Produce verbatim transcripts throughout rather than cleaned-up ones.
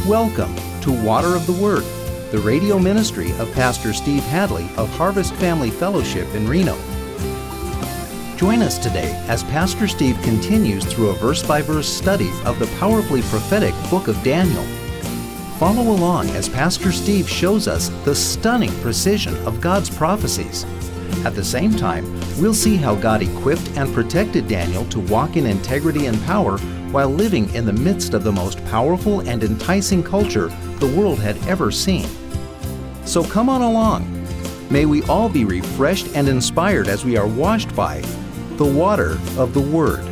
Welcome to Water of the Word, the radio ministry of Pastor Steve Hadley of Harvest Family Fellowship in Reno. Join us today as Pastor Steve continues through a verse-by-verse study of the powerfully prophetic book of Daniel. Follow along as Pastor Steve shows us the stunning precision of God's prophecies. At the same time, we'll see how God equipped and protected Daniel to walk in integrity and power while living in the midst of the most powerful and enticing culture the world had ever seen. So come on along. May we all be refreshed and inspired as we are washed by the water of the Word.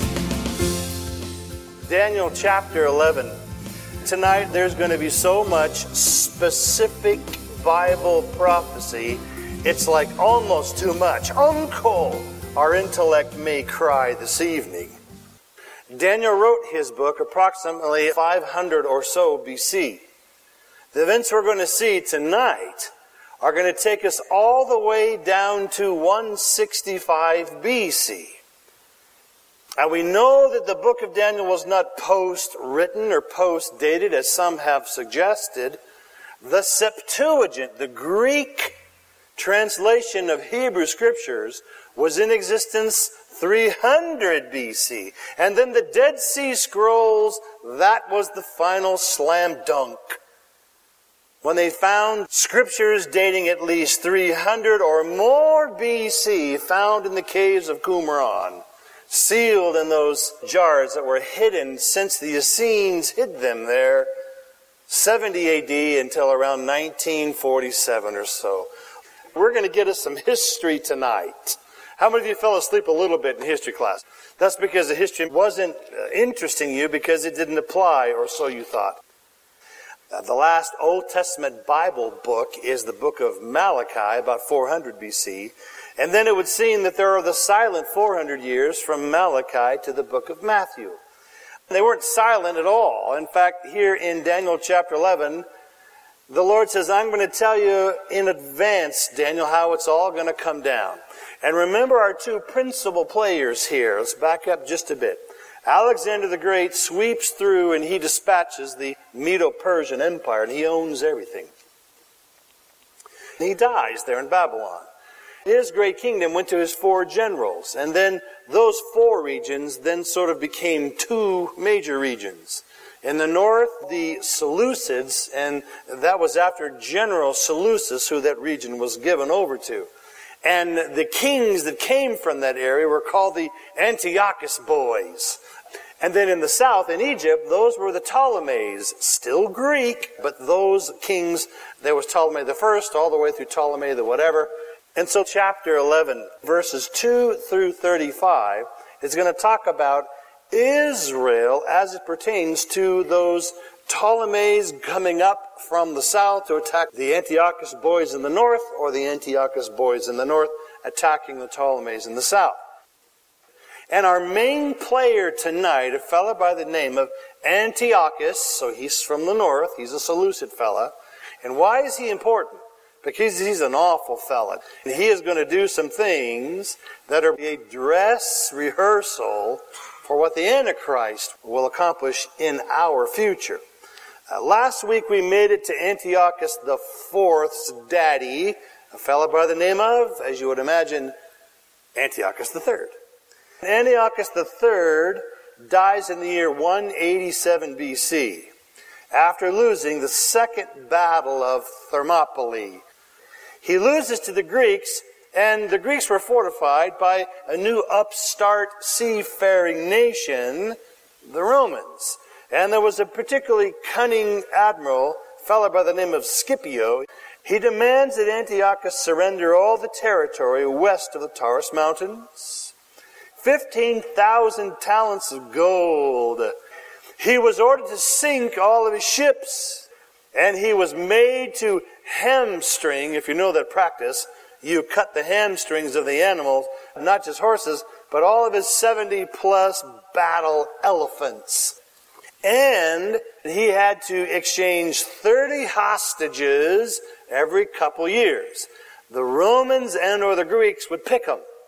Daniel chapter eleven. Tonight there's going to be so much specific Bible prophecy, it's like almost too much. Uncle, our intellect may cry this evening. Daniel wrote his book approximately five hundred or so B C. The events we're going to see tonight are going to take us all the way down to one sixty-five B C. And we know that the book of Daniel was not post-written or post-dated, as some have suggested. The Septuagint, the Greek translation of Hebrew Scriptures, was in existence three hundred B C. And then the Dead Sea Scrolls, that was the final slam dunk. When they found scriptures dating at least three hundred or more B C found in the caves of Qumran, sealed in those jars that were hidden since the Essenes hid them there, seventy A D until around nineteen forty-seven or so. We're going to get us some history tonight. How many of you fell asleep a little bit in history class? That's because the history wasn't interesting you because it didn't apply, or so you thought. Uh, the last Old Testament Bible book is the book of Malachi, about four hundred B C. And then it would seem that there are the silent four hundred years from Malachi to the book of Matthew. They weren't silent at all. In fact, here in Daniel chapter eleven, the Lord says, I'm going to tell you in advance, Daniel, how it's all going to come down. And remember our two principal players here. Let's back up just a bit. Alexander the Great sweeps through and he dispatches the Medo-Persian Empire, and he owns everything. And he dies there in Babylon. His great kingdom went to his four generals, and then those four regions then sort of became two major regions. In the north, the Seleucids, and that was after General Seleucus, who that region was given over to. And the kings that came from that area were called the Antiochus boys. And then in the south, in Egypt, those were the Ptolemies, still Greek, but those kings, there was Ptolemy the first, all the way through Ptolemy the whatever. And so chapter eleven, verses two through thirty-five, is going to talk about Israel as it pertains to those Ptolemies coming up from the south to attack the Antiochus boys in the north, or the Antiochus boys in the north attacking the Ptolemies in the south. And our main player tonight, a fellow by the name of Antiochus, so he's from the north, he's a Seleucid fella. And why is he important? Because he's an awful fella. And he is going to do some things that are a dress rehearsal for what the Antichrist will accomplish in our future. Uh, last week we made it to Antiochus the Fourth's daddy, a fellow by the name of, as you would imagine, Antiochus the Third. Antiochus the Third dies in the year one eighty-seven B C, after losing the second battle of Thermopylae. He loses to the Greeks, and the Greeks were fortified by a new upstart seafaring nation, the Romans. And there was a particularly cunning admiral, a fellow by the name of Scipio. He demands that Antiochus surrender all the territory west of the Taurus Mountains. fifteen thousand talents of gold. He was ordered to sink all of his ships, and he was made to hamstring, if you know that practice, you cut the hamstrings of the animals, not just horses, but all of his seventy plus battle elephants. And he had to exchange thirty hostages every couple years. The Romans and or the Greeks would pick them.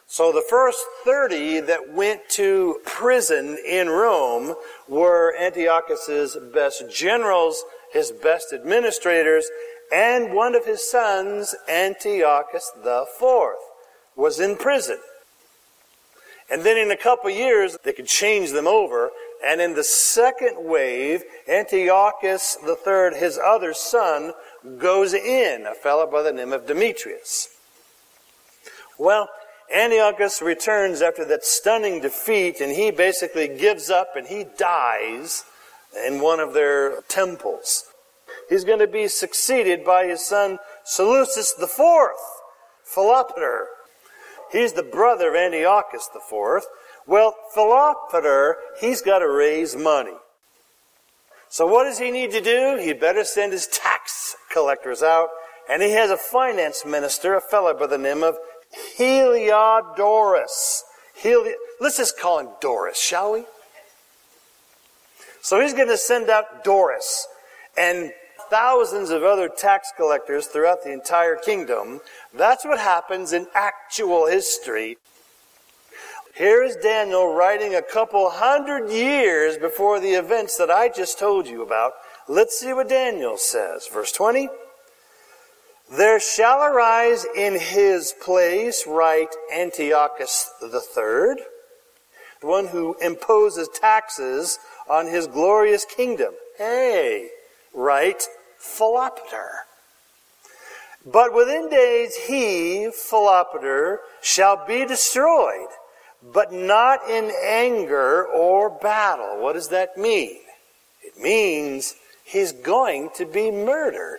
So the first thirty that went to prison in Rome were Antiochus's best generals, his best administrators, and one of his sons, Antiochus the Fourth, was in prison. And then in a couple of years, they could change them over. And in the second wave, Antiochus the Third, his other son, goes in, a fellow by the name of Demetrius. Well, Antiochus returns after that stunning defeat, and he basically gives up and he dies in one of their temples. He's going to be succeeded by his son Seleucus the Fourth, Philopator. He's the brother of Antiochus the Fourth. Well, Philopator, he's got to raise money. So what does he need to do? He'd better send his tax collectors out, and he has a finance minister, a fellow by the name of Heliodorus. Heli- Let's just call him Doris, shall we? So he's going to send out Doris and thousands of other tax collectors throughout the entire kingdom. That's what happens in actual history. Here is Daniel writing a couple hundred years before the events that I just told you about. Let's see what Daniel says. Verse twenty. There shall arise in his place, right, Antiochus the Third, one who imposes taxes on his glorious kingdom. Hey, right, Philopator. But within days he, Philopator, shall be destroyed, but not in anger or battle. What does that mean? It means he's going to be murdered.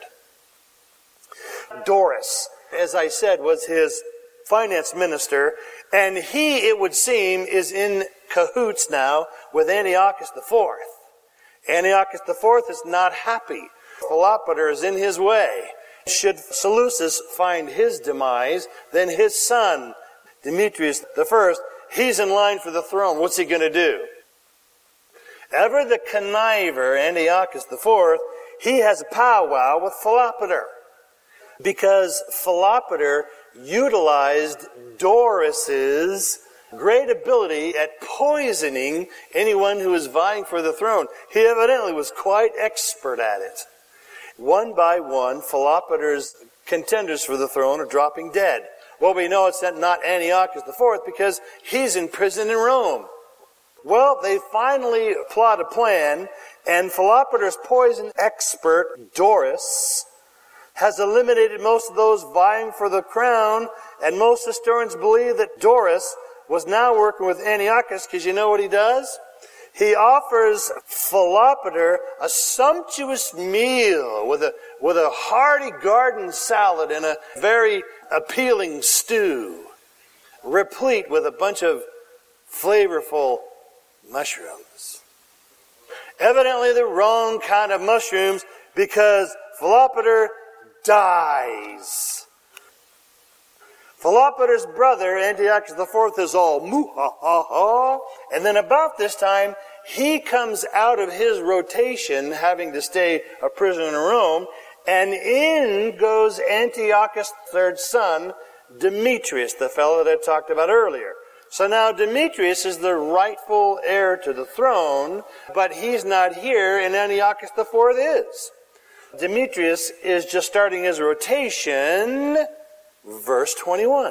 Doris, as I said, was his finance minister, and he, it would seem, is in cahoots now with Antiochus the Fourth. Antiochus the Fourth is not happy. Philopator is in his way. Should Seleucus find his demise, then his son, Demetrius the First, he's in line for the throne. What's he going to do? Ever the conniver, Antiochus the Fourth, he has a powwow with Philopator, because Philopator utilized Doris's great ability at poisoning anyone who was vying for the throne. He evidently was quite expert at it. One by one, Philopator's contenders for the throne are dropping dead. Well, we know it's not Antiochus the Fourth because he's in prison in Rome. Well, they finally plot a plan, and Philopator's poison expert, Doris, has eliminated most of those vying for the crown, and most historians believe that Doris was now working with Antiochus, because you know what he does? He offers Philopator a sumptuous meal with a, with a hearty garden salad and a very appealing stew, replete with a bunch of flavorful mushrooms. Evidently the wrong kind of mushrooms, because Philopator dies. Philopator's brother, Antiochus the Fourth, is all moo-ha-ha-ha. And then about this time, he comes out of his rotation, having to stay a prisoner in Rome, and in goes Antiochus the Third's son, Demetrius, the fellow that I talked about earlier. So now Demetrius is the rightful heir to the throne, but he's not here, and Antiochus the Fourth is. Demetrius is just starting his rotation, verse twenty-one.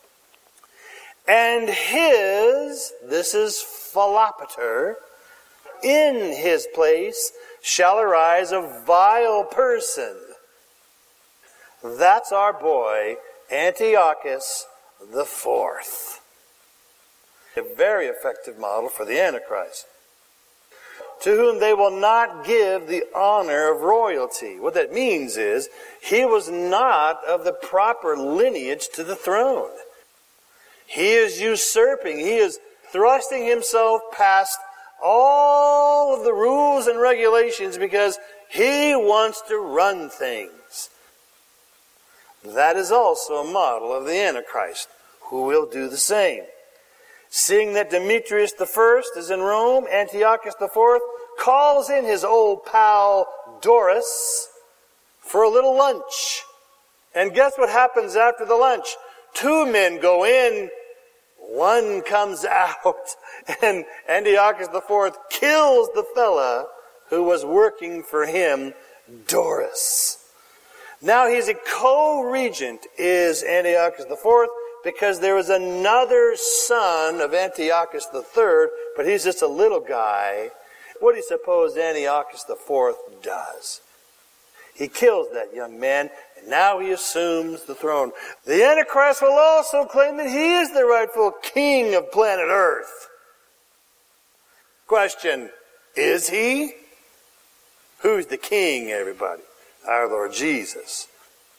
And his, this is Philopator, in his place shall arise a vile person. That's our boy, Antiochus the Fourth. A very effective model for the Antichrist, to whom they will not give the honor of royalty. What that means is, he was not of the proper lineage to the throne. He is usurping, he is thrusting himself past all of the rules and regulations because he wants to run things. That is also a model of the Antichrist, who will do the same. Seeing that Demetrius the First is in Rome, Antiochus the Fourth calls in his old pal Doris for a little lunch. And guess what happens after the lunch? Two men go in one comes out, and Antiochus the Fourth kills the fella who was working for him, Doris. Now he's a co-regent, is Antiochus the Fourth, because there was another son of Antiochus the Third, but he's just a little guy. What do you suppose Antiochus the Fourth does? He kills that young man, and now he assumes the throne. The Antichrist will also claim that he is the rightful king of planet Earth. Question, is he? Who's the king, everybody? Our Lord Jesus.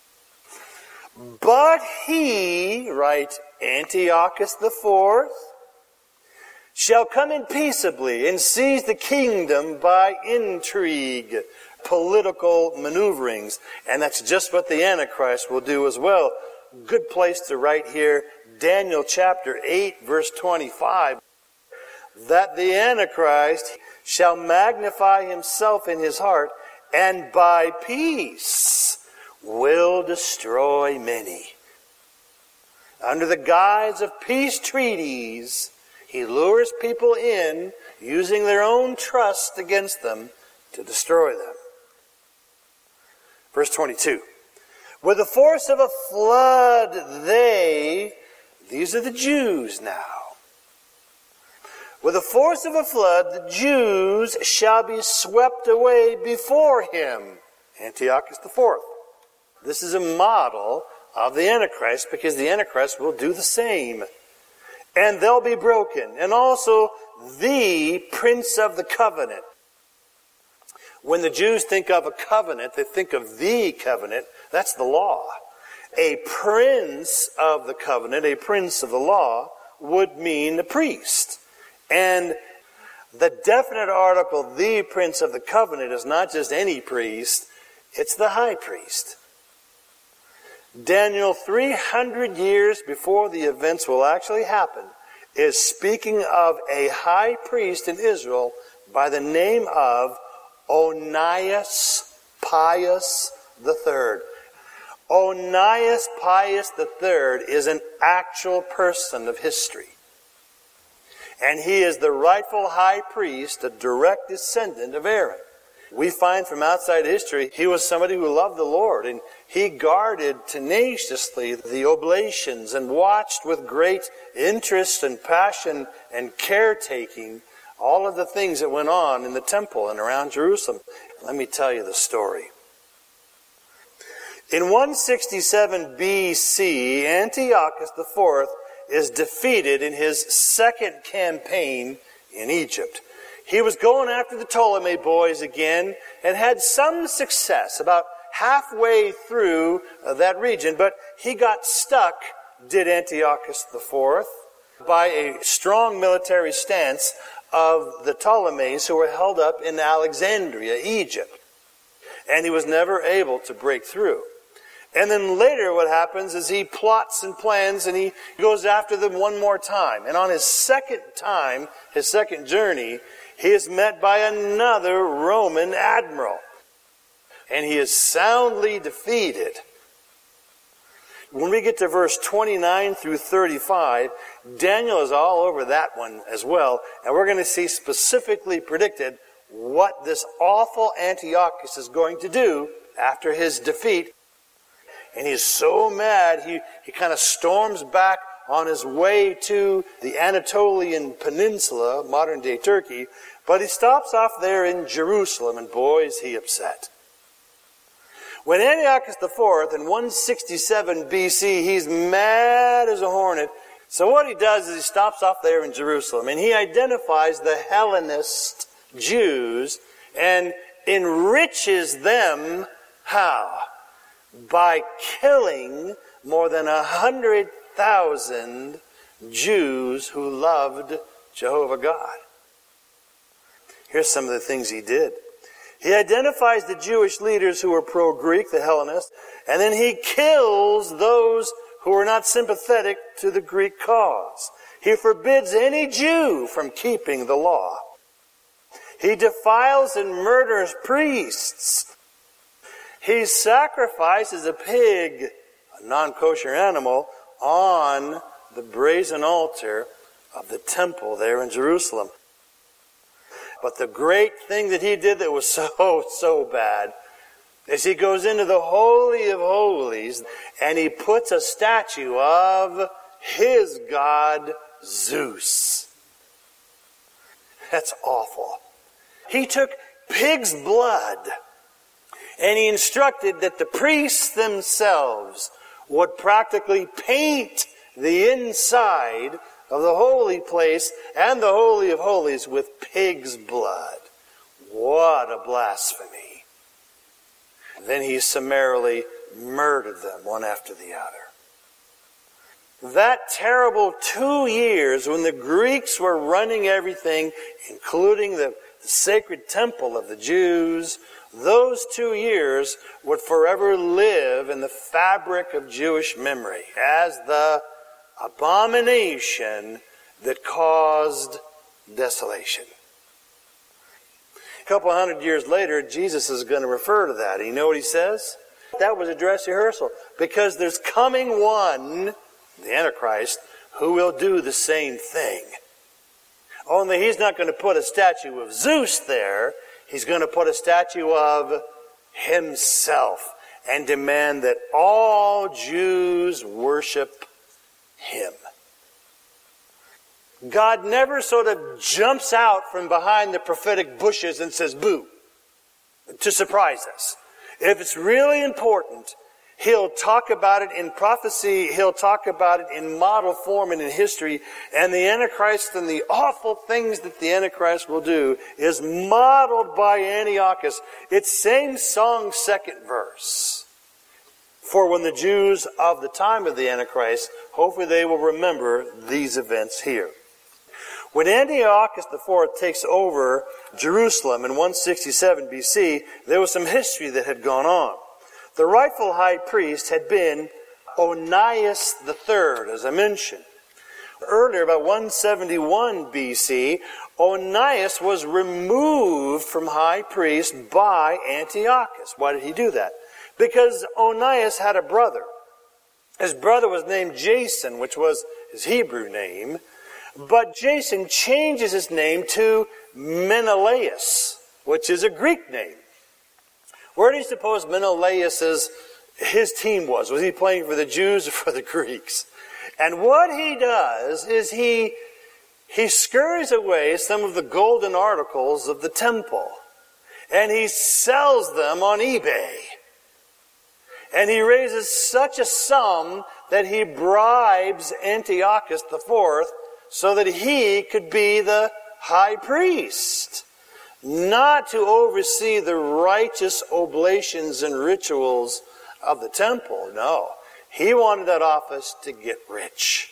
But he, writes Antiochus the Fourth, shall come in peaceably and seize the kingdom by intrigue, political maneuverings. And that's just what the Antichrist will do as well. Good place to write here, Daniel chapter eight, verse twenty-five. That the Antichrist shall magnify himself in his heart, and by peace will destroy many. Under the guise of peace treaties, he lures people in, using their own trust against them, to destroy them. Verse twenty-two. With the force of a flood, they, these are the Jews now. With the force of a flood, the Jews shall be swept away before him. Antiochus the Fourth. This is a model of the Antichrist, because the Antichrist will do the same. And they'll be broken. And also the Prince of the Covenant. When the Jews think of a covenant, they think of the covenant. That's the law. A prince of the covenant, a prince of the law, would mean a priest. And the definite article, the Prince of the Covenant, is not just any priest, it's the high priest. Daniel, three hundred years before the events will actually happen, is speaking of a high priest in Israel by the name of Onias Pius the Third. Onias Pius the Third is an actual person of history. And he is the rightful high priest, a direct descendant of Aaron. We find from outside history, he was somebody who loved the Lord, and he guarded tenaciously the oblations and watched with great interest and passion and caretaking all of the things that went on in the temple and around Jerusalem. Let me tell you the story. In one sixty-seven B C, Antiochus the Fourth is defeated in his second campaign in Egypt. He was going after the Ptolemy boys again and had some success about halfway through uh, that region, but he got stuck, did Antiochus the Fourth, by a strong military stance of the Ptolemies who were held up in Alexandria, Egypt. And he was never able to break through. And then later what happens is he plots and plans and he goes after them one more time. And on his second time, his second journey, he is met by another Roman admiral. And he is soundly defeated. When we get to verse twenty-nine through thirty-five, Daniel is all over that one as well. And we're going to see specifically predicted what this awful Antiochus is going to do after his defeat. And he's so mad, he, he kind of storms back on his way to the Anatolian Peninsula, modern-day Turkey, but he stops off there in Jerusalem, and boy, is he upset. When Antiochus the Fourth, in one sixty-seven B C, he's mad as a hornet. So what he does is he stops off there in Jerusalem, and he identifies the Hellenist Jews and enriches them, how? By killing more than a hundred thousand Jews who loved Jehovah God. Here's some of the things he did. He identifies the Jewish leaders who were pro-Greek, the Hellenists, and then he kills those who were not sympathetic to the Greek cause. He forbids any Jew from keeping the law. He defiles and murders priests. He sacrifices a pig, a non-kosher animal, on the brazen altar of the temple there in Jerusalem. But the great thing that he did that was so, so bad is he goes into the Holy of Holies and he puts a statue of his god Zeus. That's awful. He took pig's blood and he instructed that the priests themselves would practically paint the inside of the holy place and the Holy of Holies with pig's blood. What a blasphemy. Then he summarily murdered them one after the other. That terrible two years when the Greeks were running everything, including the sacred temple of the Jews, those two years would forever live in the fabric of Jewish memory as the abomination that caused desolation. A couple hundred years later, Jesus is going to refer to that. You know what he says? That was a dress rehearsal. Because there's coming one, the Antichrist, who will do the same thing. Only he's not going to put a statue of Zeus there. He's going to put a statue of himself and demand that all Jews worship him. God never sort of jumps out from behind the prophetic bushes and says, boo, to surprise us. If it's really important, he'll talk about it in prophecy, he'll talk about it in model form and in history, and the Antichrist and the awful things that the Antichrist will do is modeled by Antiochus. It's same song, second verse. For when the Jews of the time of the Antichrist, hopefully they will remember these events here. When Antiochus the fourth takes over Jerusalem in one sixty-seven B C, there was some history that had gone on. The rightful high priest had been Onias the third, as I mentioned. Earlier, about one seventy-one B C, Onias was removed from high priest by Antiochus. Why did he do that? Because Onias had a brother. His brother was named Jason, which was his Hebrew name. But Jason changes his name to Menelaus, which is a Greek name. Where do you suppose Menelaus's his team was? Was he playing for the Jews or for the Greeks? And what he does is he he scurries away some of the golden articles of the temple, and he sells them on eBay. And he raises such a sum that he bribes Antiochus the fourth so that he could be the high priest. Not to oversee the righteous oblations and rituals of the temple. No. He wanted that office to get rich.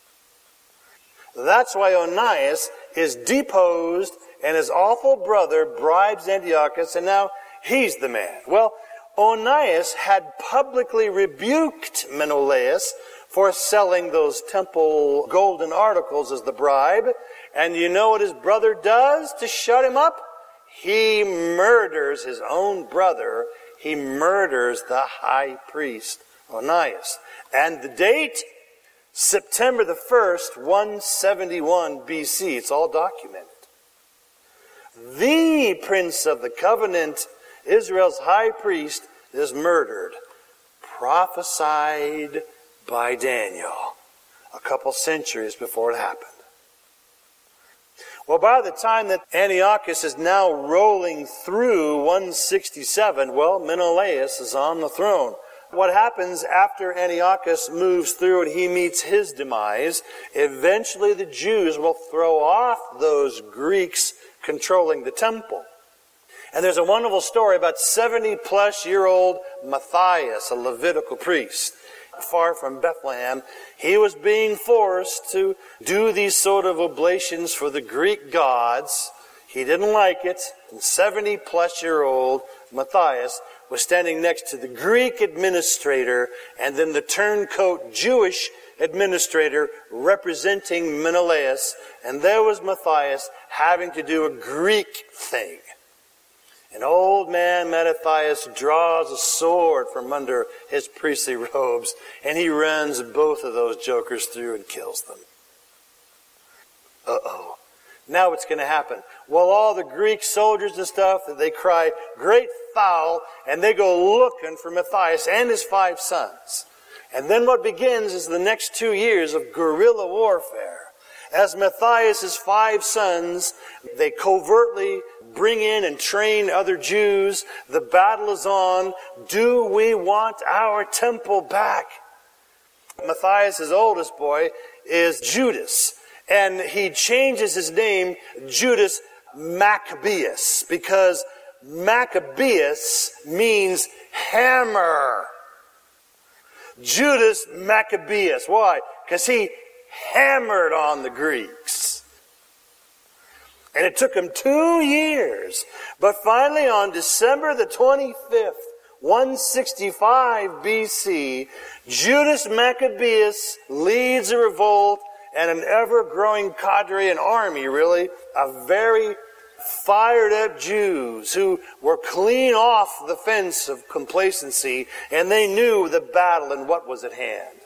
That's why Onias is deposed and his awful brother bribes Antiochus, and now he's the man. Well, Onias had publicly rebuked Menelaus for selling those temple golden articles as the bribe. And you know what his brother does to shut him up? He murders his own brother. He murders the high priest, Onias. And the date? September the first, one seventy-one B C. It's all documented. The Prince of the Covenant, Israel's high priest, is murdered. Prophesied by Daniel a couple centuries before it happened. Well, by the time that Antiochus is now rolling through one sixty-seven, well, Menelaus is on the throne. What happens after Antiochus moves through and he meets his demise, eventually the Jews will throw off those Greeks controlling the temple. And there's a wonderful story about seventy-plus-year-old Matthias, a Levitical priest, far from Bethlehem. He was being forced to do these sort of oblations for the Greek gods. He didn't like it. And seventy-plus-year-old Matthias was standing next to the Greek administrator and then the turncoat Jewish administrator representing Menelaus. And there was Matthias having to do a Greek thing. And old man Mattathias draws a sword from under his priestly robes, and he runs both of those jokers through and kills them. Uh-oh. Now what's going to happen? Well, all the Greek soldiers and stuff, they cry, great foul, and they go looking for Matthias and his five sons. And then what begins is the next two years of guerrilla warfare. As Matthias' five sons, they covertly bring in and train other Jews. The battle is on. Do we want our temple back? Matthias' oldest boy is Judas. And he changes his name, Judas Maccabeus, because Maccabeus means hammer. Judas Maccabeus. Why? Because he hammered on the Greeks. And it took him two years. But finally, on December the twenty-fifth, one sixty-five B C, Judas Maccabeus leads a revolt, and an ever-growing cadre, an army really, of very fired-up Jews who were clean off the fence of complacency, and they knew the battle and what was at hand.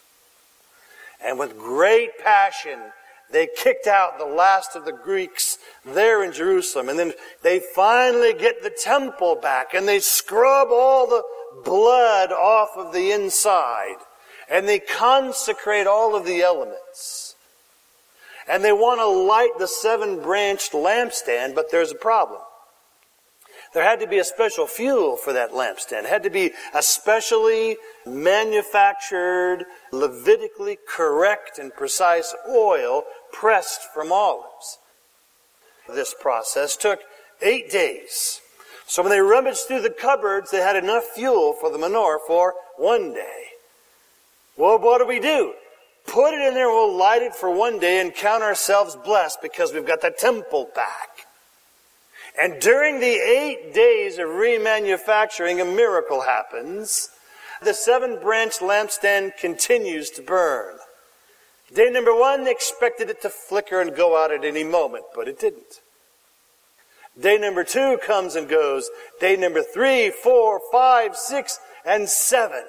And with great passion, they kicked out the last of the Greeks there in Jerusalem. And then they finally get the temple back, and they scrub all the blood off of the inside. And they consecrate all of the elements. And they want to light the seven-branched lampstand, but there's a problem. There had to be a special fuel for that lampstand. It had to be a specially manufactured, Levitically correct and precise oil pressed from olives. This process took eight days. So when they rummaged through the cupboards, they had enough fuel for the menorah for one day. Well, what do we do? Put it in there, we'll light it for one day and count ourselves blessed because we've got the temple back. And during the eight days of remanufacturing, a miracle happens. The seven-branched lampstand continues to burn. Day number one, they expected it to flicker and go out at any moment, but it didn't. Day number two comes and goes. Day number three, four, five, six, and seven.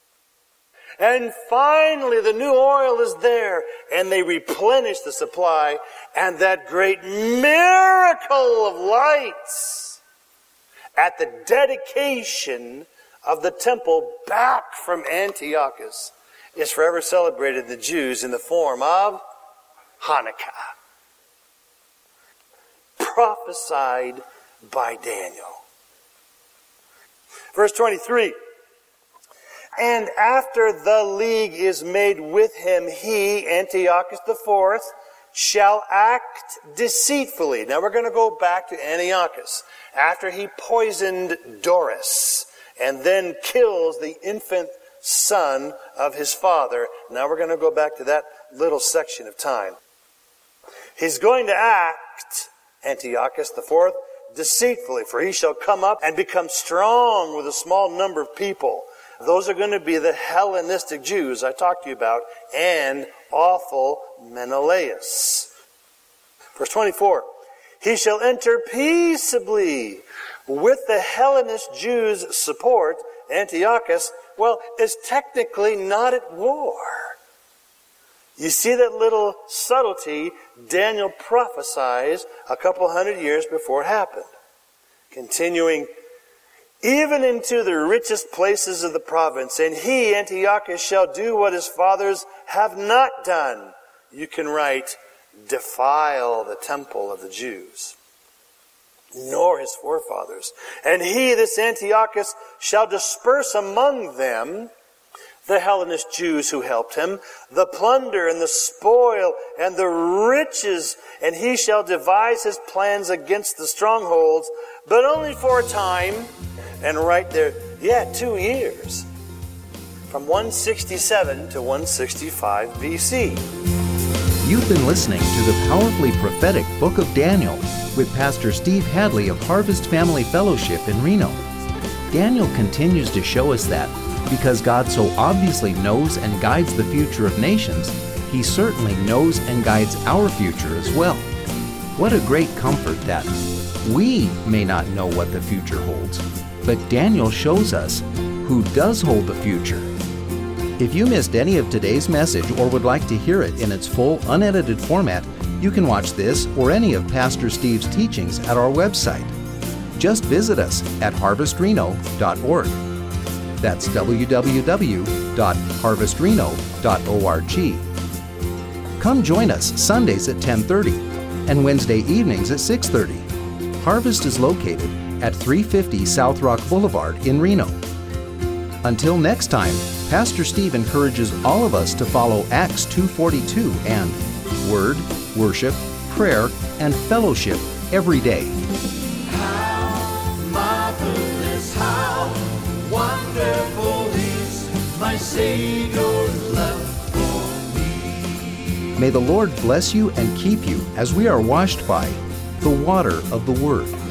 And finally, the new oil is there, and they replenish the supply, and that great miracle of lights at the dedication of the temple back from Antiochus is forever celebrated in the Jews in the form of Hanukkah, prophesied by Daniel. Verse twenty-three. And after the league is made with him, he, Antiochus the fourth, shall act deceitfully. Now we're going to go back to Antiochus. After he poisoned Doris and then kills the infant son of his father. Now we're going to go back to that little section of time. He's going to act, Antiochus the fourth, deceitfully, for he shall come up and become strong with a small number of people. Those are going to be the Hellenistic Jews I talked to you about, and awful Menelaus. Verse twenty-four, he shall enter peaceably with the Hellenist Jews' support. Antiochus, well, is technically not at war. You see that little subtlety Daniel prophesies a couple hundred years before it happened. Continuing, even into the richest places of the province, and he, Antiochus, shall do what his fathers have not done. You can write, defile the temple of the Jews, nor his forefathers. And he, this Antiochus, shall disperse among them the Hellenist Jews who helped him, the plunder and the spoil and the riches, and he shall devise his plans against the strongholds, but only for a time. And right there, yeah, two years. From one sixty-seven to one sixty-five B C. You've been listening to the powerfully prophetic Book of Daniel with Pastor Steve Hadley of Harvest Family Fellowship in Reno. Daniel continues to show us that because God so obviously knows and guides the future of nations, He certainly knows and guides our future as well. What a great comfort that We may not know what the future holds, but Daniel shows us who does hold the future. If you missed any of today's message or would like to hear it in its full, unedited format, you can watch this or any of Pastor Steve's teachings at our website. Just visit us at harvest reno dot org. That's w w w dot harvest reno dot org. Come join us Sundays at ten thirty and Wednesday evenings at six thirty. Harvest is located at three fifty South Rock Boulevard in Reno. Until next time, Pastor Steve encourages all of us to follow Acts two forty-two and Word, Worship, Prayer, and Fellowship every day. How marvelous, how wonderful is my Savior's love for me. May the Lord bless you and keep you as we are washed by the water of the Word.